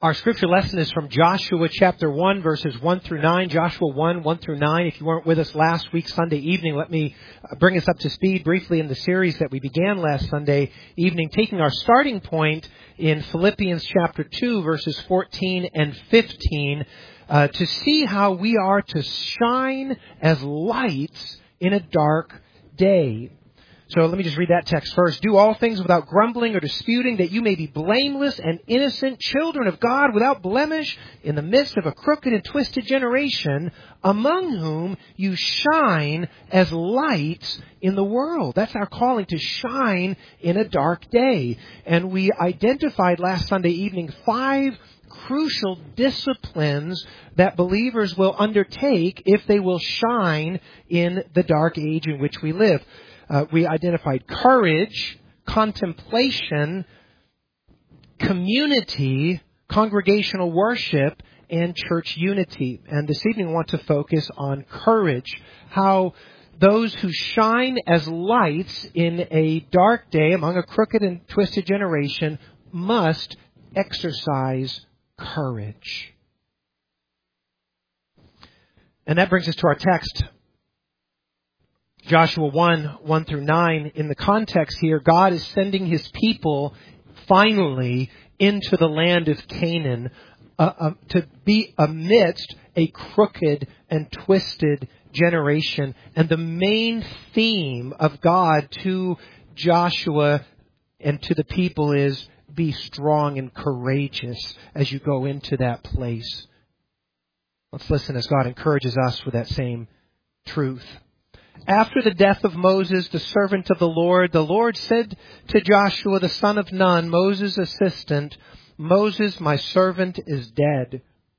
Our scripture lesson is from Joshua chapter 1, verses 1 through 9. Joshua 1, 1 through 9. If you weren't with us last week, Sunday evening, let me bring us up to speed briefly in the series that we began last Sunday evening, taking our starting point in Philippians chapter 2, verses 14 and 15, to see how we are to shine as lights in a dark day. So let me just read that text first. Do all things without grumbling or disputing, that you may be blameless and innocent, children of God without blemish, in the midst of a crooked and twisted generation, among whom you shine as lights in the world. That's our calling, to shine in a dark day. And we identified last Sunday evening 5 crucial disciplines that believers will undertake if they will shine in the dark age in which we live. We identified courage, contemplation, community, congregational worship, and church unity. And this evening I want to focus on courage, how those who shine as lights in a dark day among a crooked and twisted generation must exercise courage. And that brings us to our text. Joshua 1, 1 through 9, in the context here, God is sending His people finally into the land of Canaan to be amidst a crooked and twisted generation. And the main theme of God to Joshua and to the people is, be strong and courageous as you go into that place. Let's listen as God encourages us with that same truth. After the death of Moses, the servant of the Lord said to Joshua, the son of Nun, Moses' assistant, Moses, my servant, is dead.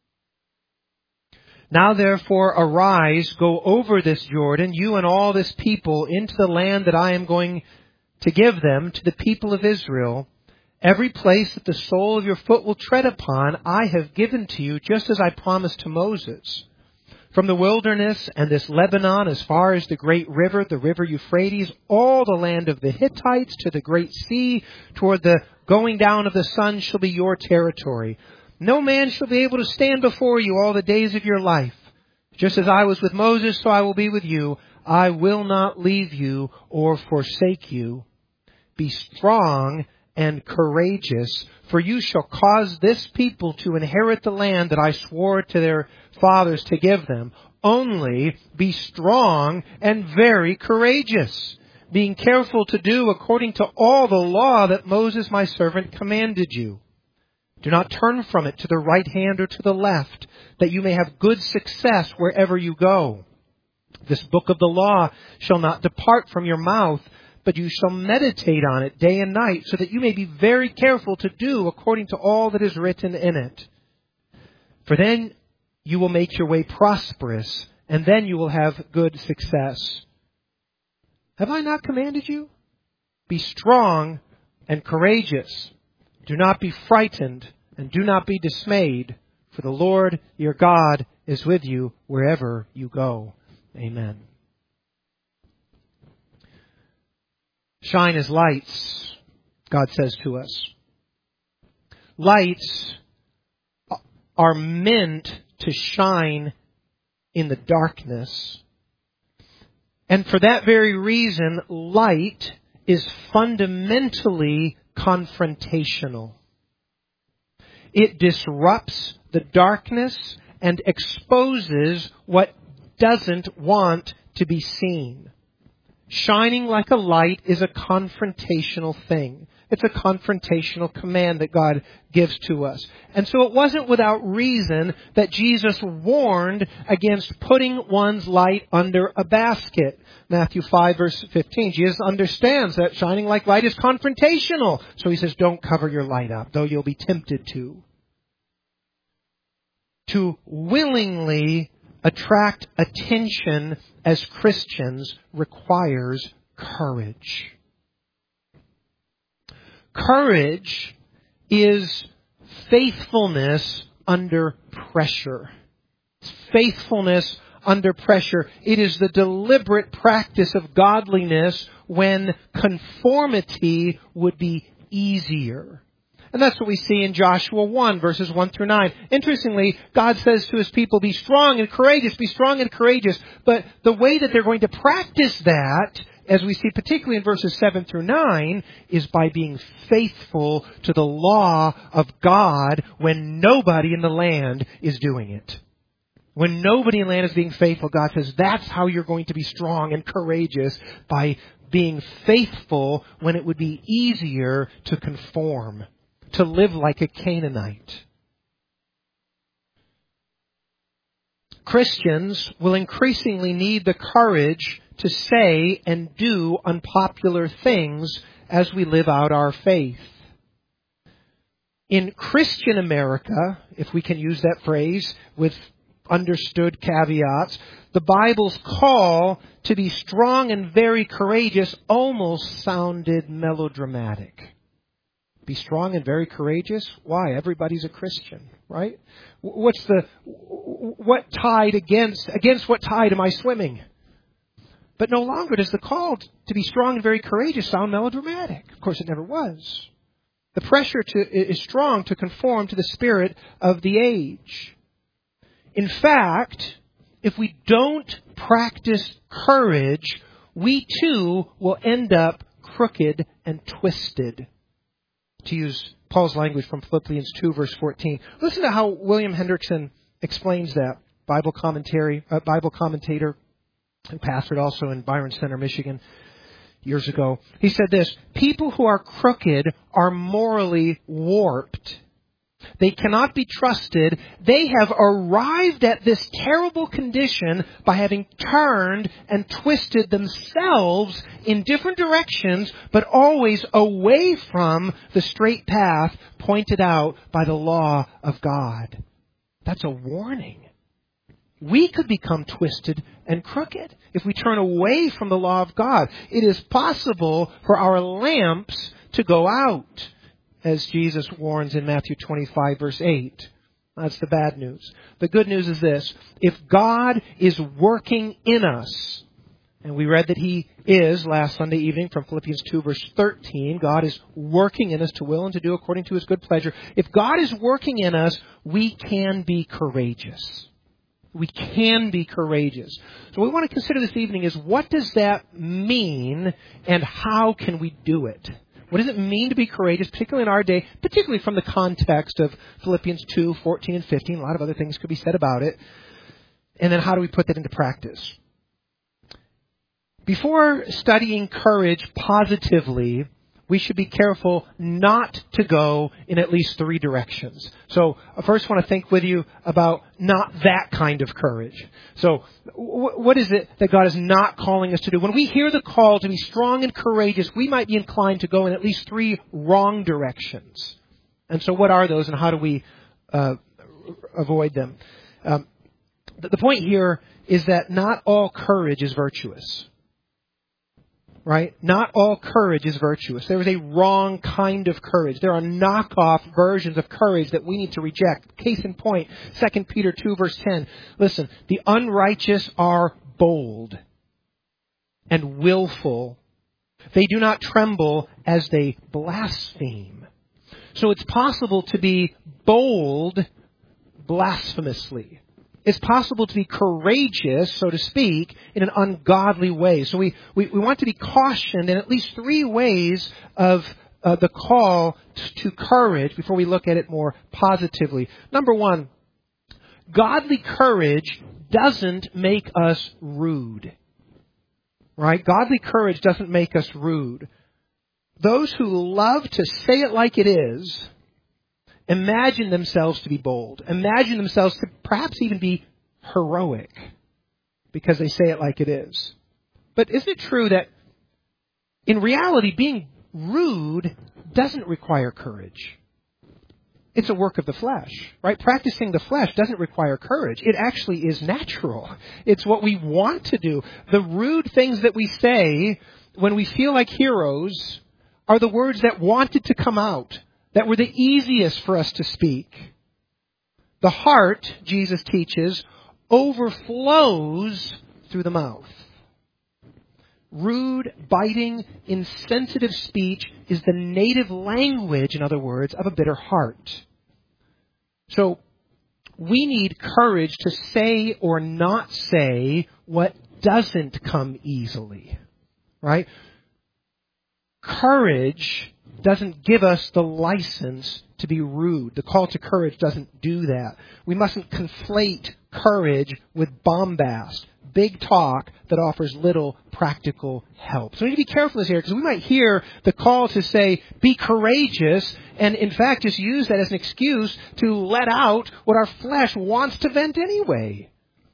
Now therefore arise, go over this Jordan, you and all this people, into the land that I am going to give them, to the people of Israel. Every place that the sole of your foot will tread upon, I have given to you, just as I promised to Moses. From the wilderness and this Lebanon, as far as the great river, the river Euphrates, all the land of the Hittites to the great sea, toward the going down of the sun shall be your territory. No man shall be able to stand before you all the days of your life. Just as I was with Moses, so I will be with you. I will not leave you or forsake you. Be strong and courageous, for you shall cause this people to inherit the land that I swore to their fathers to give them. Only be strong and very courageous, being careful to do according to all the law that Moses my servant commanded you. Do not turn from it to the right hand or to the left, that you may have good success wherever you go. This book of the law shall not depart from your mouth, but you shall meditate on it day and night, so that you may be very careful to do according to all that is written in it. For then you will make your way prosperous, and then you will have good success. Have I not commanded you? Be strong and courageous. Do not be frightened, and do not be dismayed, for the Lord your God is with you wherever you go. Amen. Shine as lights, God says to us. Lights are meant to shine in the darkness. And for that very reason, light is fundamentally confrontational. It disrupts the darkness and exposes what doesn't want to be seen. Shining like a light is a confrontational thing. It's a confrontational command that God gives to us. And so it wasn't without reason that Jesus warned against putting one's light under a basket. Matthew 5, verse 15. Jesus understands that shining like light is confrontational. So He says, don't cover your light up, though you'll be tempted to. To willingly attract attention as Christians requires courage. Courage is faithfulness under pressure. It's faithfulness under pressure. It is the deliberate practice of godliness when conformity would be easier. And that's what we see in Joshua 1, verses 1 through 9. Interestingly, God says to His people, be strong and courageous, be strong and courageous. But the way that they're going to practice that, as we see particularly in verses 7 through 9, is by being faithful to the law of God when nobody in the land is doing it. When nobody in the land is being faithful, God says that's how you're going to be strong and courageous, by being faithful when it would be easier to conform, to live like a Canaanite. Christians will increasingly need the courage to say and do unpopular things as we live out our faith. In Christian America, if we can use that phrase with understood caveats, the Bible's call to be strong and very courageous almost sounded melodramatic. Be strong and very courageous? Why? Everybody's a Christian, right? What tide against what tide am I swimming? But no longer does the call to be strong and very courageous sound melodramatic. Of course, it never was. The pressure is strong to conform to the spirit of the age. In fact, if we don't practice courage, we too will end up crooked and twisted. To use Paul's language from Philippians 2, verse 14. Listen to how William Hendrickson explains that. Bible commentator, who pastored also in Byron Center, Michigan, years ago. He said this: people who are crooked are morally warped. They cannot be trusted. They have arrived at this terrible condition by having turned and twisted themselves in different directions, but always away from the straight path pointed out by the law of God. That's a warning. We could become twisted and crooked if we turn away from the law of God. It is possible for our lamps to go out, as Jesus warns in Matthew 25, verse 8. That's the bad news. The good news is this: if God is working in us, and we read that He is last Sunday evening from Philippians 2, verse 13, God is working in us to will and to do according to His good pleasure. If God is working in us, we can be courageous. We can be courageous. So what we want to consider this evening is, what does that mean and how can we do it? What does it mean to be courageous, particularly in our day, particularly from the context of Philippians 2, 14 and 15. A lot of other things could be said about it. And then how do we put that into practice? Before studying courage positively, we should be careful not to go in at least three directions. So I first want to think with you about not that kind of courage. So what is it that God is not calling us to do? When we hear the call to be strong and courageous, we might be inclined to go in at least three wrong directions. And so what are those, and how do we avoid them? The point here is that not all courage is virtuous. Right? Not all courage is virtuous. There is a wrong kind of courage. There are knockoff versions of courage that we need to reject. Case in point, 2 Peter 2, verse 10. Listen, the unrighteous are bold and willful. They do not tremble as they blaspheme. So it's possible to be bold blasphemously. It's possible to be courageous, so to speak, in an ungodly way. So we want to be cautioned in at least three ways of the call to courage before we look at it more positively. Number one, godly courage doesn't make us rude. Right? Godly courage doesn't make us rude. Those who love to say it like it is imagine themselves to be bold. Imagine themselves to perhaps even be heroic because they say it like it is. But isn't it true that in reality, being rude doesn't require courage? It's a work of the flesh, right? Practicing the flesh doesn't require courage. It actually is natural. It's what we want to do. The rude things that we say when we feel like heroes are the words that wanted to come out, that were the easiest for us to speak. The heart, Jesus teaches, overflows through the mouth. Rude, biting, insensitive speech is the native language, in other words, of a bitter heart. So we need courage to say or not say what doesn't come easily, right? Courage doesn't give us the license to be rude. The call to courage doesn't do that. We mustn't conflate courage with bombast, big talk that offers little practical help. So we need to be careful here, because we might hear the call to say, be courageous, and in fact just use that as an excuse to let out what our flesh wants to vent anyway.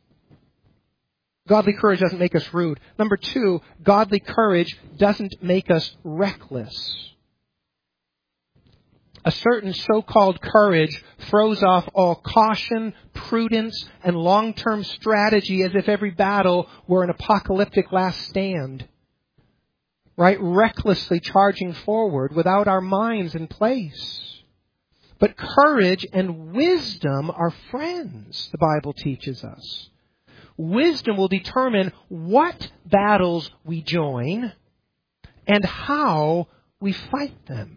Godly courage doesn't make us rude. Number 2, godly courage doesn't make us reckless. A certain so-called courage throws off all caution, prudence, and long-term strategy as if every battle were an apocalyptic last stand. Right? Recklessly charging forward without our minds in place. But courage and wisdom are friends, the Bible teaches us. Wisdom will determine what battles we join and how we fight them.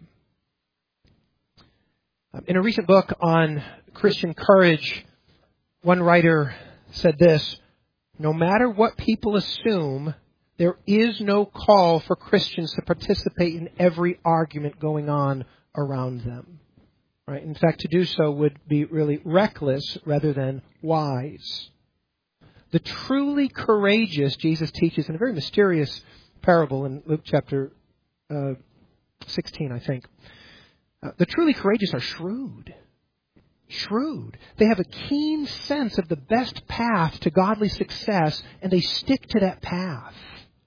In a recent book on Christian courage, one writer said this: no matter what people assume, there is no call for Christians to participate in every argument going on around them. Right? In fact, to do so would be really reckless rather than wise. The truly courageous, Jesus teaches in a very mysterious parable in Luke chapter 16, I think. The truly courageous are shrewd. Shrewd. They have a keen sense of the best path to godly success, and they stick to that path.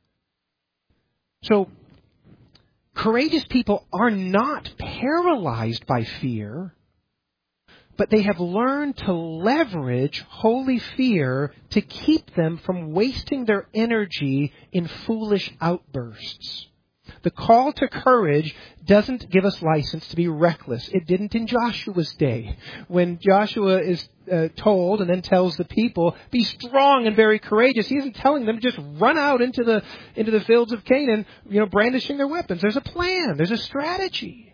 So, courageous people are not paralyzed by fear, but they have learned to leverage holy fear to keep them from wasting their energy in foolish outbursts. The call to courage doesn't give us license to be reckless. It didn't in Joshua's day. When Joshua is told and then tells the people, be strong and very courageous, he isn't telling them to just run out into the fields of Canaan, brandishing their weapons. There's a plan. There's a strategy.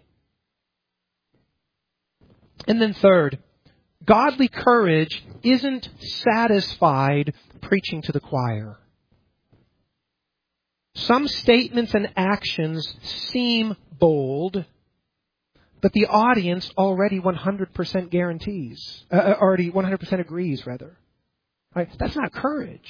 And then third, godly courage isn't satisfied preaching to the choir. Some statements and actions seem bold, but the audience already 100% guarantees, already 100% agrees, rather. Right? That's not courage.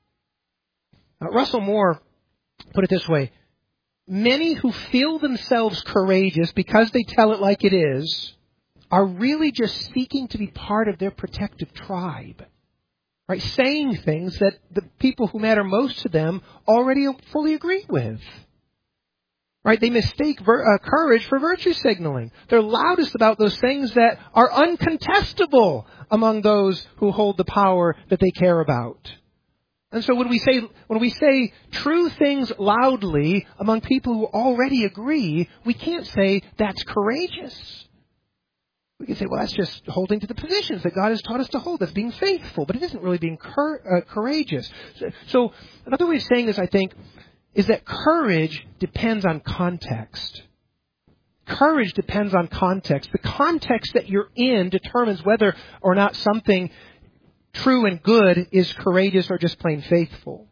Russell Moore put it this way: many who feel themselves courageous because they tell it like it is are really just seeking to be part of their protective tribe. Right? Saying things that the people who matter most to them already fully agree with. Right? They mistake courage for virtue signaling. They're loudest about those things that are uncontestable among those who hold the power that they care about. And so when we say true things loudly among people who already agree, we can't say that's courageous. We can say, well, that's just holding to the positions that God has taught us to hold. That's being faithful. But it isn't really being courageous. So another way of saying this, I think, is that courage depends on context. Courage depends on context. The context that you're in determines whether or not something true and good is courageous or just plain faithful.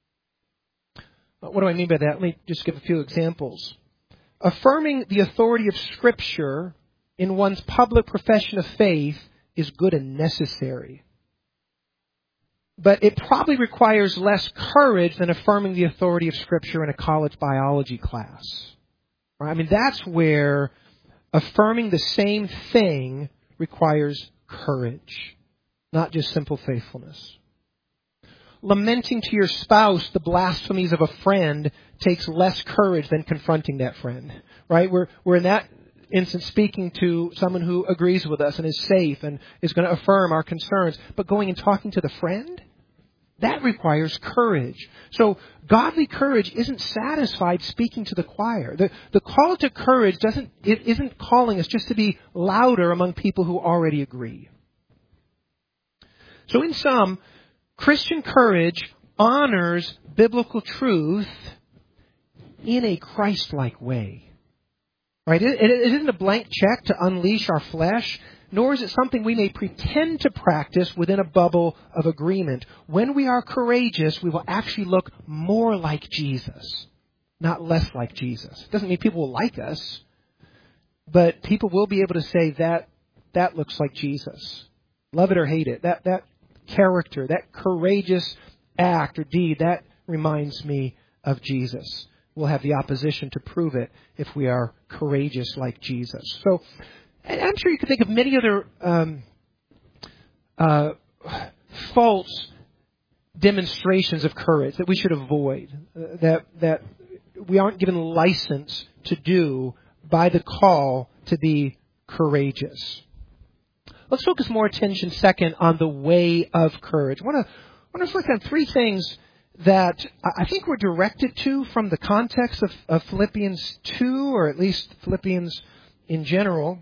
What do I mean by that? Let me just give a few examples. Affirming the authority of Scripture in one's public profession of faith is good and necessary. But it probably requires less courage than affirming the authority of Scripture in a college biology class. Right? I mean, that's where affirming the same thing requires courage, not just simple faithfulness. Lamenting to your spouse the blasphemies of a friend takes less courage than confronting that friend. Right? We're in that instance speaking to someone who agrees with us and is safe and is going to affirm our concerns. But going and talking to the friend, that requires courage. So godly courage isn't satisfied speaking to the choir. The call to courage isn't calling us just to be louder among people who already agree. So in sum, Christian courage honors biblical truth in a Christ-like way. Right? It isn't a blank check to unleash our flesh, nor is it something we may pretend to practice within a bubble of agreement. When we are courageous, we will actually look more like Jesus, not less like Jesus. It doesn't mean people will like us, but people will be able to say that looks like Jesus. Love it or hate it. That character, that courageous act or deed, that reminds me of Jesus. We'll have the opposition to prove it if we are courageous like Jesus. So, and I'm sure you can think of many other false demonstrations of courage that we should avoid, that we aren't given license to do by the call to be courageous. Let's focus more attention second on the way of courage. I want to reflect on three things that I think we're directed to from the context of Philippians 2, or at least Philippians in general,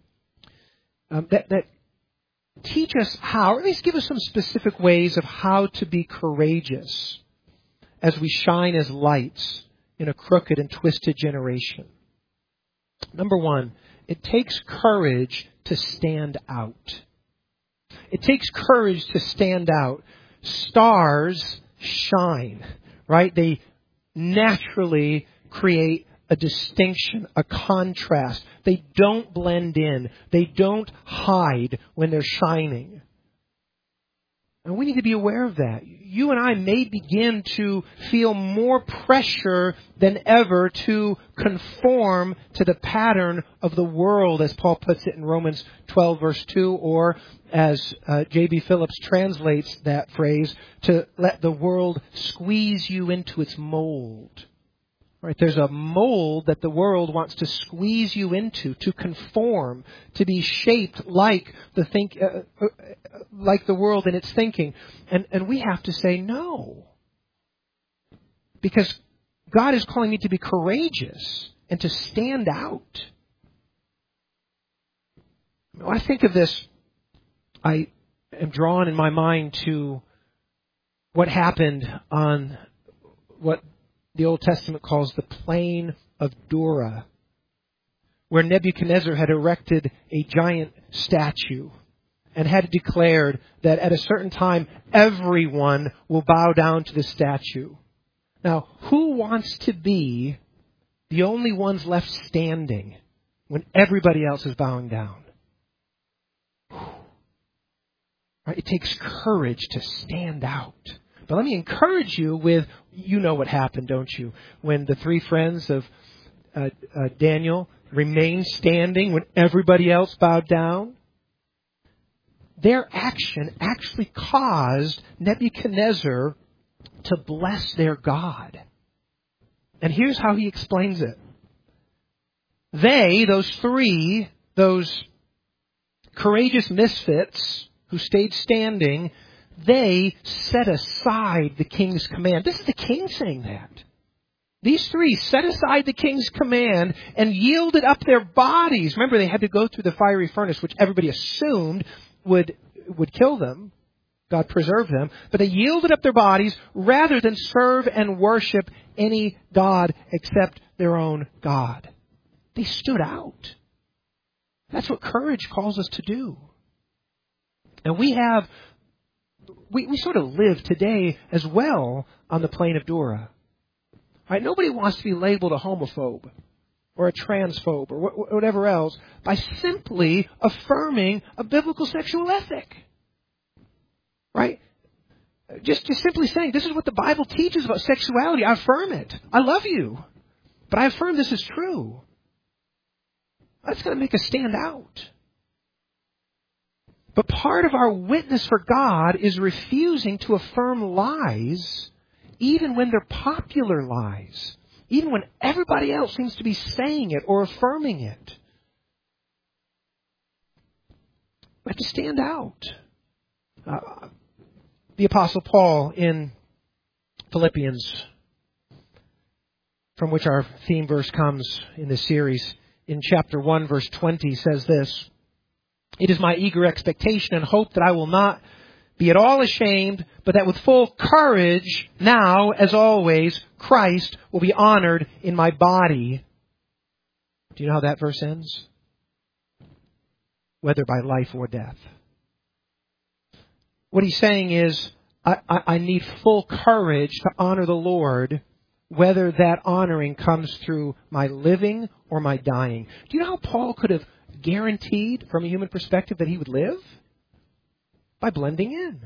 that teach us how, or at least give us some specific ways of how to be courageous as we shine as lights in a crooked and twisted generation. Number one, it takes courage to stand out. It takes courage to stand out. Stars shine, right? They naturally create a distinction, a contrast. They don't blend in. They don't hide when they're shining. And we need to be aware of that. You and I may begin to feel more pressure than ever to conform to the pattern of the world, as Paul puts it in Romans 12, verse 2, or as J.B. Phillips translates that phrase, to let the world squeeze you into its mold. Right? There's a mold that the world wants to squeeze you into, to conform, to be shaped like like the world in its thinking. And we have to say no. Because God is calling me to be courageous and to stand out. When I think of this, I am drawn in my mind to what happened on what the Old Testament calls the plain of Dura, where Nebuchadnezzar had erected a giant statue and had declared that at a certain time everyone will bow down to the statue. Now, who wants to be the only ones left standing when everybody else is bowing down? Right? It takes courage to stand out. But let me encourage you with, you know what happened, don't you? When the three friends of Daniel remained standing when everybody else bowed down. Their action actually caused Nebuchadnezzar to bless their God. And here's how he explains it. They, those courageous misfits who stayed standing, they set aside the king's command. This is the king saying that. These three set aside the king's command and yielded up their bodies. Remember, they had to go through the fiery furnace, which everybody assumed would kill them. God preserved them. But they yielded up their bodies rather than serve and worship any god except their own God. They stood out. That's what courage calls us to do. And we sort of live today as well on the plain of Dura. Right? Nobody wants to be labeled a homophobe or a transphobe or whatever else by simply affirming a biblical sexual ethic. Right? Just simply saying, this is what the Bible teaches about sexuality. I affirm it. I love you. But I affirm this is true. That's going to make us stand out. But part of our witness for God is refusing to affirm lies, even when they're popular lies, even when everybody else seems to be saying it or affirming it. We have to stand out. The Apostle Paul in Philippians, from which our theme verse comes in this series, in chapter 1, verse 20, says this: "It is my eager expectation and hope that I will not be at all ashamed, but that with full courage, now, as always, Christ will be honored in my body. Do you know how that verse ends? Whether by life or death. What he's saying is, I need full courage to honor the Lord, whether that honoring comes through my living or my dying. Do you know how Paul could have guaranteed, from a human perspective, that he would live? By blending in.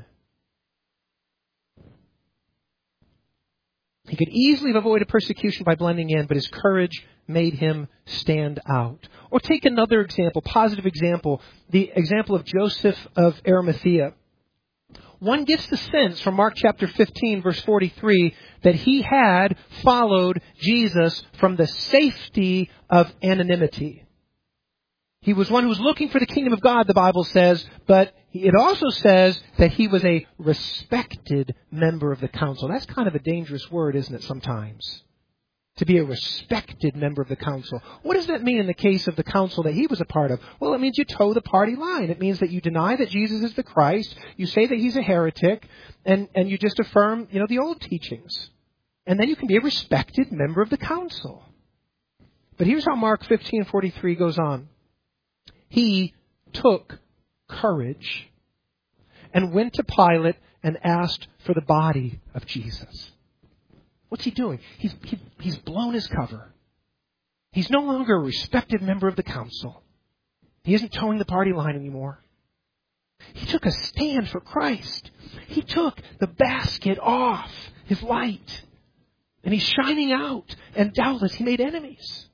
He could easily have avoided persecution by blending in, but his courage made him stand out. Or take another example, positive example, the example of Joseph of Arimathea. One gets the sense from Mark chapter 15, verse 43, that he had followed Jesus from the safety of anonymity. He was one who was looking for the kingdom of God, the Bible says, but it also says that he was a respected member of the council. That's kind of a dangerous word, isn't it, sometimes? To be a respected member of the council. What does that mean in the case of the council that he was a part of? Well, it means you toe the party line. It means that you deny that Jesus is the Christ, you say that he's a heretic, and you just affirm, the old teachings. And then you can be a respected member of the council. But here's how Mark 15:43 goes on. He took courage and went to Pilate and asked for the body of Jesus. What's he doing? He's blown his cover. He's no longer a respected member of the council. He isn't towing the party line anymore. He took a stand for Christ. He took the basket off his light. And he's shining out. And doubtless he made enemies.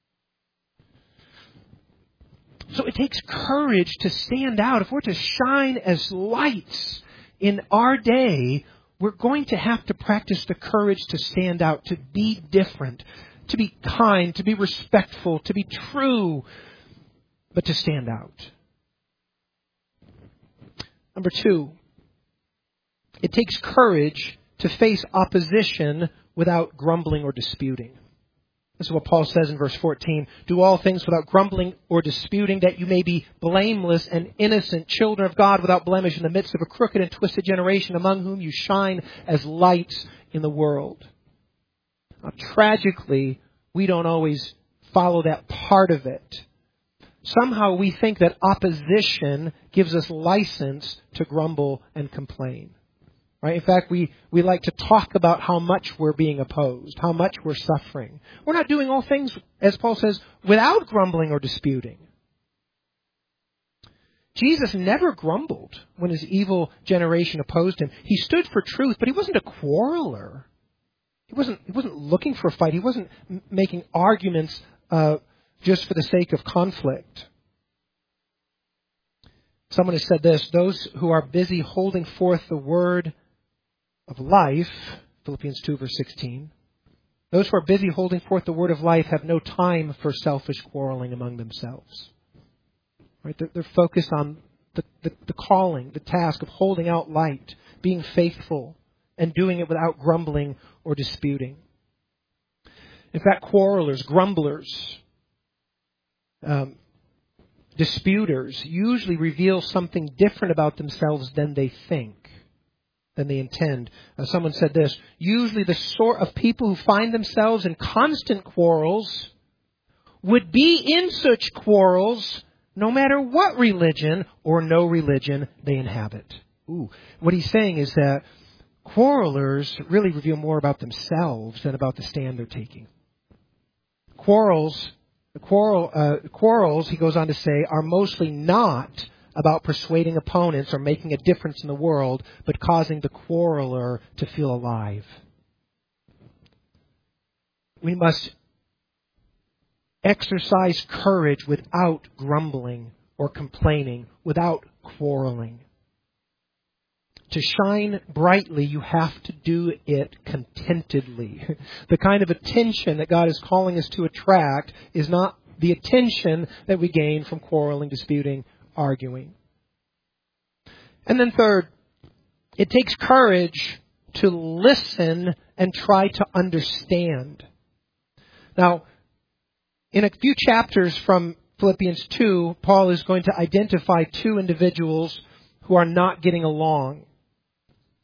So it takes courage to stand out. If we're to shine as lights in our day, we're going to have to practice the courage to stand out, to be different, to be kind, to be respectful, to be true, but to stand out. Number 2, it takes courage to face opposition without grumbling or disputing. This is what Paul says in verse 14. Do all things without grumbling or disputing, that you may be blameless and innocent, children of God without blemish in the midst of a crooked and twisted generation, among whom you shine as lights in the world. Now, tragically, we don't always follow that part of it. Somehow we think that opposition gives us license to grumble and complain. Right? In fact, we like to talk about how much we're being opposed, how much we're suffering. We're not doing all things, as Paul says, without grumbling or disputing. Jesus never grumbled when his evil generation opposed him. He stood for truth, but he wasn't a quarreler. He wasn't looking for a fight. He wasn't making arguments just for the sake of conflict. Someone has said this: those who are busy holding forth the word of life, Philippians 2 verse 16, those who are busy holding forth the word of life have no time for selfish quarreling among themselves. Right? They're focused on the calling, the task of holding out light, being faithful, and doing it without grumbling or disputing. In fact, quarrelers, grumblers, disputers usually reveal something different about themselves than they think, than they intend. Someone said this: usually the sort of people who find themselves in constant quarrels would be in such quarrels no matter what religion or no religion they inhabit. What he's saying is that quarrelers really reveal more about themselves than about the stand they're taking. Quarrels, he goes on to say, are mostly not about persuading opponents or making a difference in the world, but causing the quarreler to feel alive. We must exercise courage without grumbling or complaining, without quarreling. To shine brightly, you have to do it contentedly. The kind of attention that God is calling us to attract is not the attention that we gain from quarreling, disputing, arguing. And then third, it takes courage to listen and try to understand. Now, in a few chapters from Philippians 2, Paul is going to identify two individuals who are not getting along.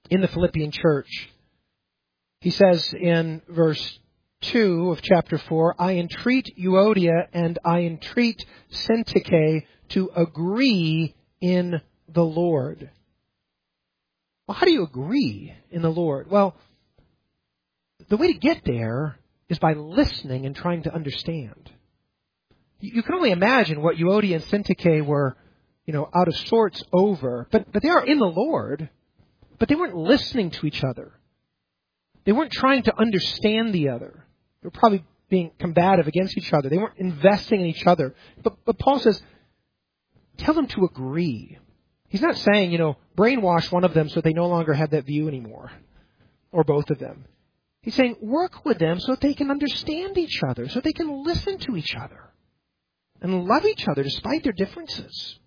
in the Philippian church. He says in verse 2 of chapter 4, I entreat Euodia and I entreat Syntyche to agree in the Lord. Well, how do you agree in the Lord? Well, the way to get there is by listening and trying to understand. You can only imagine what Euodia and Syntyche were, out of sorts over. But they are in the Lord. But they weren't listening to each other. They weren't trying to understand the other. They were probably being combative against each other. They weren't investing in each other. But Paul says, tell them to agree. He's not saying, brainwash one of them so they no longer have that view anymore. Or both of them. He's saying, work with them so that they can understand each other, so they can listen to each other. And love each other despite their differences.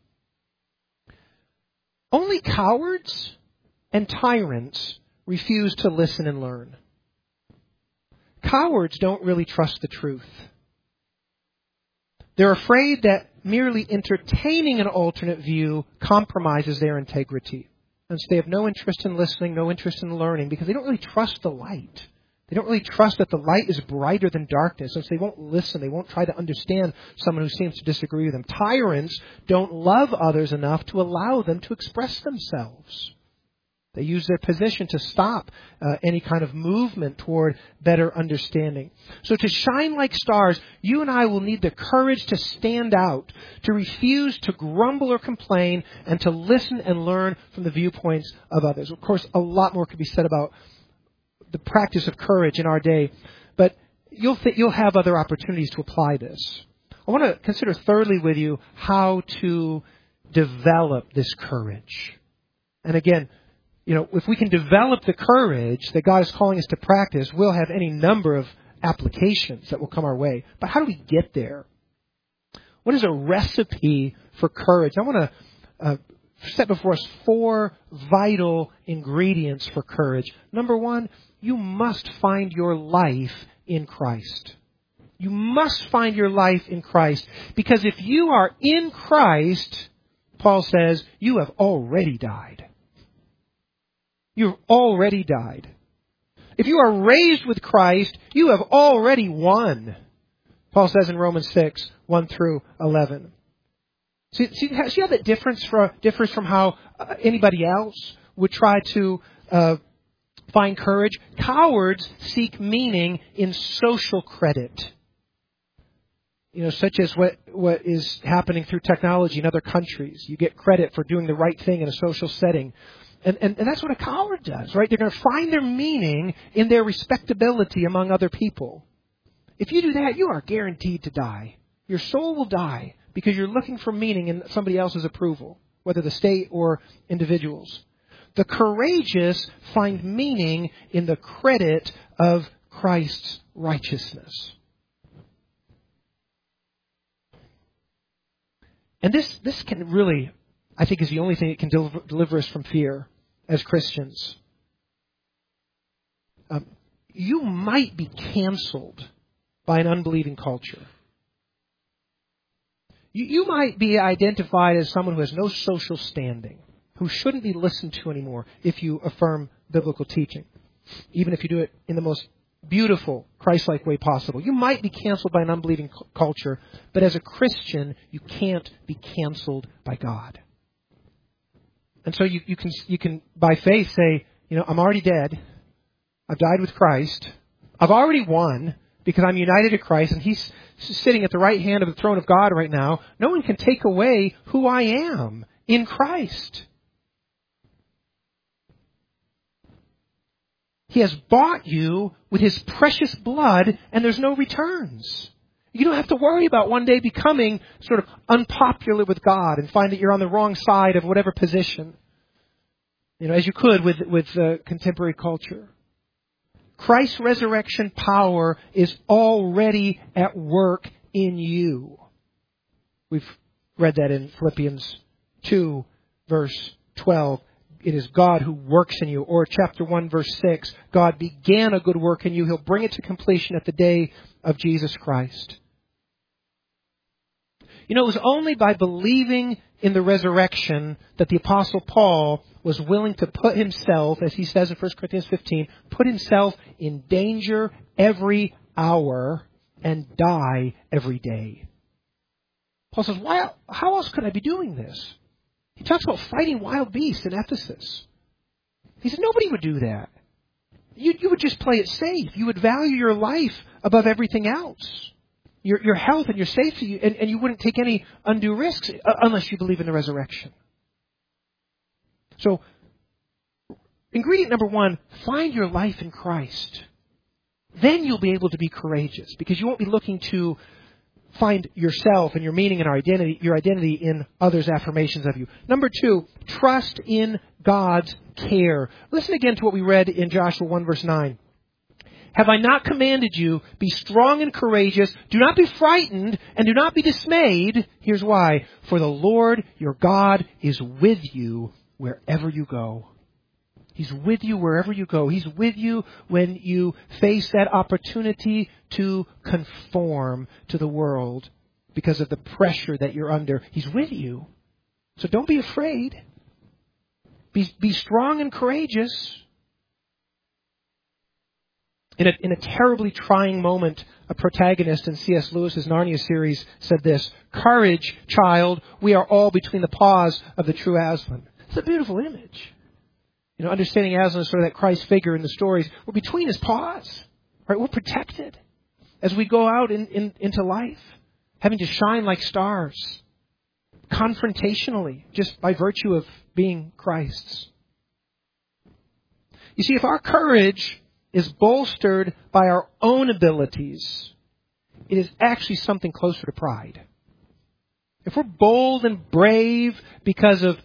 Only cowards and tyrants refuse to listen and learn. Cowards don't really trust the truth. They're afraid that merely entertaining an alternate view compromises their integrity. And so they have no interest in listening, no interest in learning, because they don't really trust the light. They don't really trust that the light is brighter than darkness, and so they won't listen. They won't try to understand someone who seems to disagree with them. Tyrants don't love others enough to allow them to express themselves. They use their position to stop any kind of movement toward better understanding. So to shine like stars, you and I will need the courage to stand out, to refuse to grumble or complain, and to listen and learn from the viewpoints of others. Of course, a lot more could be said about the practice of courage in our day, but you'll have other opportunities to apply this. I want to consider thirdly with you how to develop this courage. And again, if we can develop the courage that God is calling us to practice, we'll have any number of applications that will come our way. But how do we get there? What is a recipe for courage? I want to set before us 4 vital ingredients for courage. Number 1, you must find your life in Christ. You must find your life in Christ. Because if you are in Christ, Paul says, you have already died. You've already died. If you are raised with Christ, you have already won. Paul says in Romans 6, 1 through 11. See how that differs from how anybody else would try to find courage? Cowards seek meaning in social credit. Such as what is happening through technology in other countries. You get credit for doing the right thing in a social setting. And that's what a coward does, right? They're going to find their meaning in their respectability among other people. If you do that, you are guaranteed to die. Your soul will die because you're looking for meaning in somebody else's approval, whether the state or individuals. The courageous find meaning in the credit of Christ's righteousness. And this can really, I think, is the only thing that can deliver us from fear as Christians. You might be canceled by an unbelieving culture. You might be identified as someone who has no social standing, who shouldn't be listened to anymore if you affirm biblical teaching, even if you do it in the most beautiful, Christ-like way possible. You might be canceled by an unbelieving culture, but as a Christian, you can't be canceled by God. And so you can by faith say, I'm already dead. I've died with Christ. I've already won because I'm united to Christ, and He's sitting at the right hand of the throne of God right now. No one can take away who I am in Christ. He has bought you with His precious blood, and there's no returns. You don't have to worry about one day becoming sort of unpopular with God and find that you're on the wrong side of whatever position, as you could with contemporary culture. Christ's resurrection power is already at work in you. We've read that in Philippians 2, verse 12. It is God who works in you. Or chapter 1, verse 6. God began a good work in you. He'll bring it to completion at the day of Jesus Christ. You know, it was only by believing in the resurrection that the Apostle Paul was willing to put himself, as he says in 1 Corinthians 15, put himself in danger every hour and die every day. Paul says, how else could I be doing this? He talks about fighting wild beasts in Ephesus. He said, nobody would do that. You would just play it safe. You would value your life above everything else. Your health and your safety, and you wouldn't take any undue risks unless you believe in the resurrection. So, ingredient number 1, find your life in Christ. Then you'll be able to be courageous, because you won't be looking to find yourself and your meaning and your identity in others' affirmations of you. Number 2, trust in God's care. Listen again to what we read in Joshua 1 verse 9. Have I not commanded you, be strong and courageous, do not be frightened, and do not be dismayed. Here's why. For the Lord your God is with you wherever you go. He's with you wherever you go. He's with you when you face that opportunity to conform to the world because of the pressure that you're under. He's with you. So don't be afraid. Be strong and courageous. In a terribly trying moment, a protagonist in C.S. Lewis's Narnia series said this, "Courage, child, we are all between the paws of the true Aslan." It's a beautiful image. You know, understanding Aslan is sort of that Christ figure in the stories. We're between his paws. Right? We're protected as we go out into life, having to shine like stars, confrontationally, just by virtue of being Christ's. You see, if our courage is bolstered by our own abilities, it is actually something closer to pride. If we're bold and brave because of,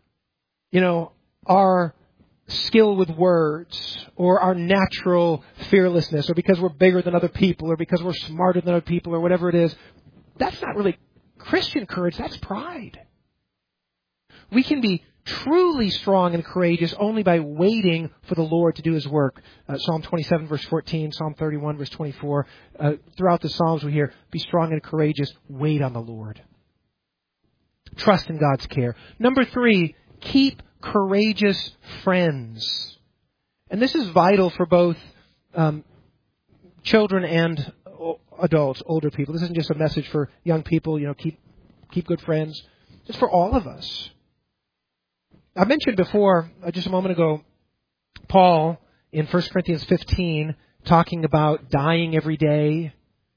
our skill with words, or our natural fearlessness, or because we're bigger than other people, or because we're smarter than other people, or whatever it is, that's not really Christian courage, that's pride. We can be truly strong and courageous only by waiting for the Lord to do His work. Psalm 27 verse 14, Psalm 31 verse 24. Throughout the Psalms we hear, be strong and courageous, wait on the Lord. Trust in God's care. Number 3, keep courageous friends. And this is vital for both children and adults, older people. This isn't just a message for young people, keep good friends. It's for all of us. I mentioned before, just a moment ago, Paul in 1 Corinthians 15, talking about dying every day,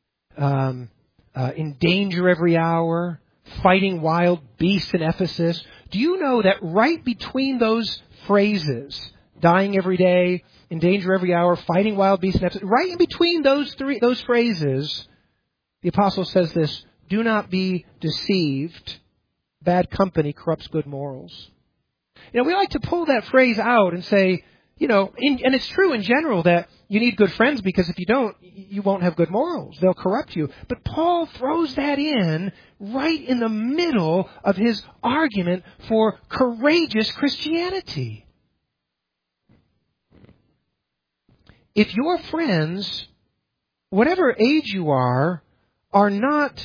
in danger every hour, fighting wild beasts in Ephesus. Do you know that right between those phrases, dying every day, in danger every hour, fighting wild beasts in Ephesus, right in between those phrases, the apostle says this, do not be deceived. Bad company corrupts good morals. We like to pull that phrase out and say, and it's true in general that you need good friends because if you don't, you won't have good morals. They'll corrupt you. But Paul throws that in right in the middle of his argument for courageous Christianity. If your friends, whatever age you are not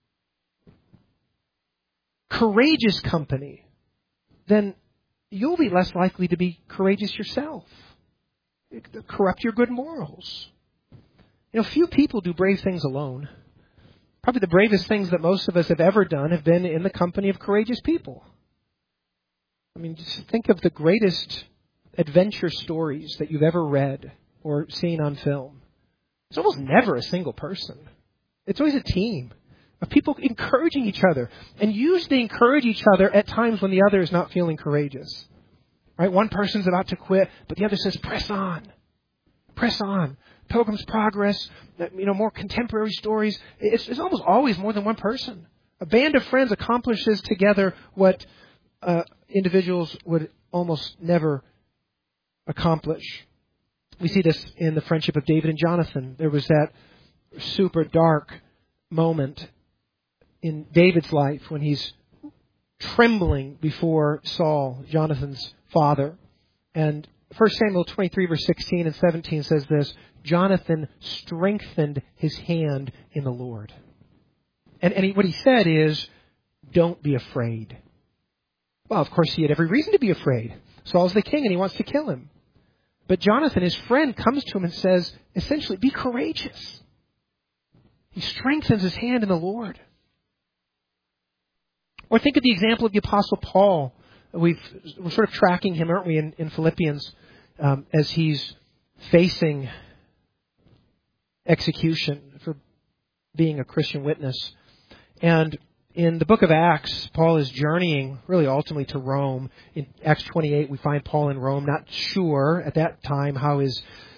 courageous company, then you'll be less likely to be courageous yourself. It'll corrupt your good morals. Few people do brave things alone. Probably the bravest things that most of us have ever done have been in the company of courageous people. Just think of the greatest adventure stories that you've ever read or seen on film. It's almost never a single person. It's always a team of people encouraging each other. And usually encourage each other at times when the other is not feeling courageous. Right? One person's about to quit, but the other says, press on. Press on. Pilgrim's Progress, more contemporary stories. It's almost always more than one person. A band of friends accomplishes together what individuals would almost never accomplish. We see this in the friendship of David and Jonathan. There was that super dark moment in David's life when he's trembling before Saul, Jonathan's father. And 1 Samuel 23 verse 16 and 17 says this, Jonathan strengthened his hand in the Lord. What he said is, don't be afraid. Well, of course, he had every reason to be afraid. Saul's the king and he wants to kill him. But Jonathan, his friend, comes to him and says, essentially, be courageous. He strengthens his hand in the Lord. Or think of the example of the Apostle Paul. We're sort of tracking him, aren't we, in Philippians, as he's facing execution for being a Christian witness. And in the book of Acts, Paul is journeying really ultimately to Rome. In Acts 28, we find Paul in Rome, not sure at that time how his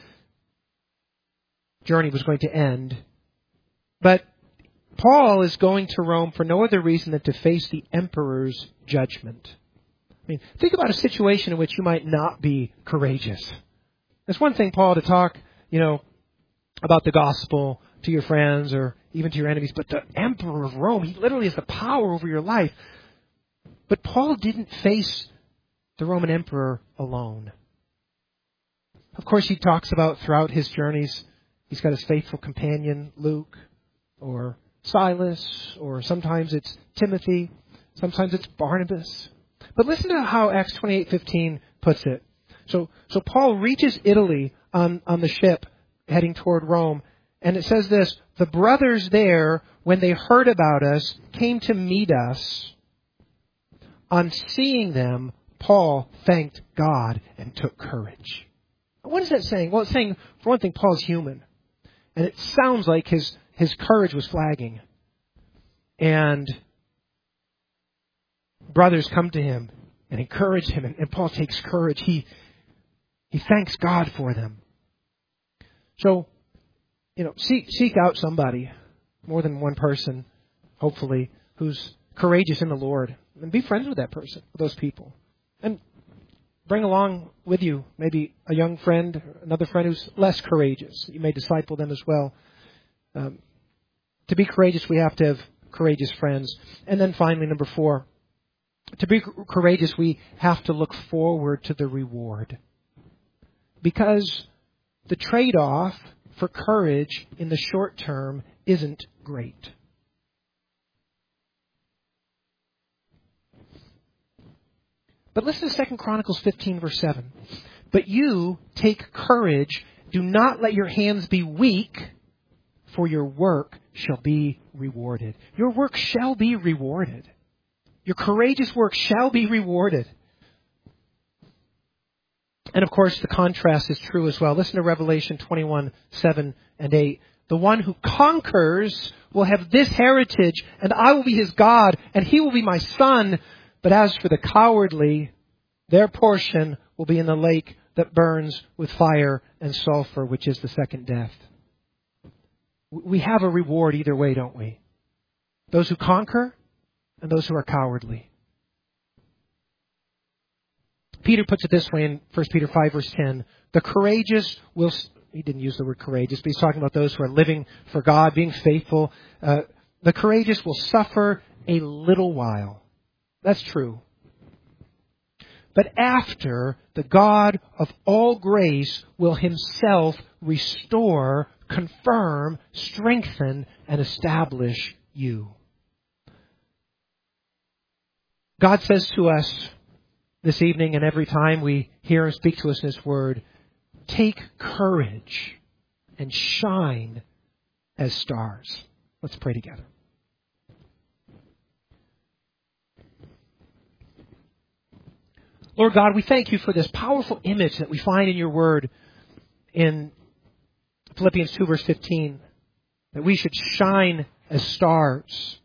journey was going to end. But Paul is going to Rome for no other reason than to face the emperor's judgment. I mean, think about a situation in which you might not be courageous. It's one thing, Paul, to talk, about the gospel to your friends or even to your enemies, but the emperor of Rome, he literally has the power over your life. But Paul didn't face the Roman emperor alone. Of course, he talks about throughout his journeys, he's got his faithful companion, Luke, or Silas, or sometimes it's Timothy, sometimes it's Barnabas. But listen to how Acts 28:15 puts it. So Paul reaches Italy on the ship heading toward Rome, and it says this, the brothers there, when they heard about us, came to meet us. On seeing them, Paul thanked God and took courage. What is that saying? Well, it's saying, for one thing, Paul's human. And it sounds like his courage was flagging. And brothers come to him and encourage him. And Paul takes courage. He thanks God for them. So, seek out somebody, more than one person, hopefully, who's courageous in the Lord. And be friends with that person, with those people. And bring along with you maybe a young friend, another friend who's less courageous. You may disciple them as well. To be courageous, we have to have courageous friends. And then finally, number 4, to be courageous, we have to look forward to the reward. Because the trade-off for courage in the short term isn't great. But listen to 2 Chronicles 15, verse 7. But you take courage, do not let your hands be weak, for your work shall be rewarded. Your work shall be rewarded. Your courageous work shall be rewarded. And of course, the contrast is true as well. Listen to Revelation 21, 7 and 8. The one who conquers will have this heritage, and I will be his God, and he will be my son. But as for the cowardly, their portion will be in the lake that burns with fire and sulfur, which is the second death. We have a reward either way, don't we? Those who conquer and those who are cowardly. Peter puts it this way in 1 Peter 5, verse 10. The courageous will... He didn't use the word courageous, but he's talking about those who are living for God, being faithful. The courageous will suffer a little while. That's true. But after, the God of all grace will himself restore, confirm, strengthen, and establish you. God says to us this evening and every time we hear him speak to us in his word, take courage and shine as stars. Let's pray together. Lord God, we thank you for this powerful image that we find in your word in Philippians 2, verse 15, that we should shine as stars.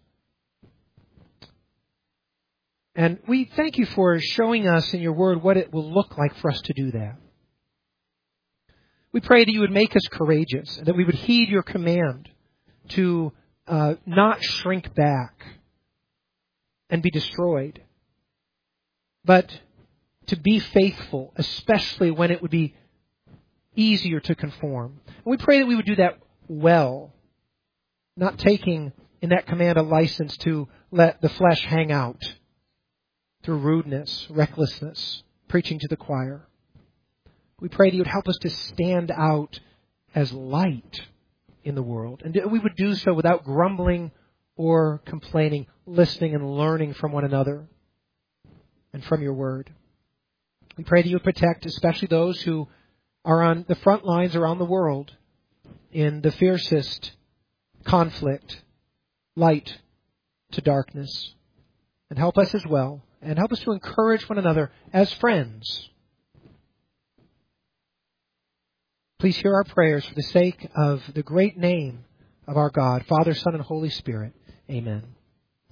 And we thank you for showing us in your word what it will look like for us to do that. We pray that you would make us courageous and that we would heed your command to not shrink back and be destroyed, but to be faithful, especially when it would be easier to conform. And we pray that we would do that well, not taking in that command a license to let the flesh hang out through rudeness, recklessness, preaching to the choir. We pray that you would help us to stand out as light in the world, and that we would do so without grumbling or complaining, listening and learning from one another and from your word. We pray that you would protect especially those who are on the front lines around the world in the fiercest conflict, light to darkness. And help us as well. And help us to encourage one another as friends. Please hear our prayers for the sake of the great name of our God, Father, Son, and Holy Spirit. Amen.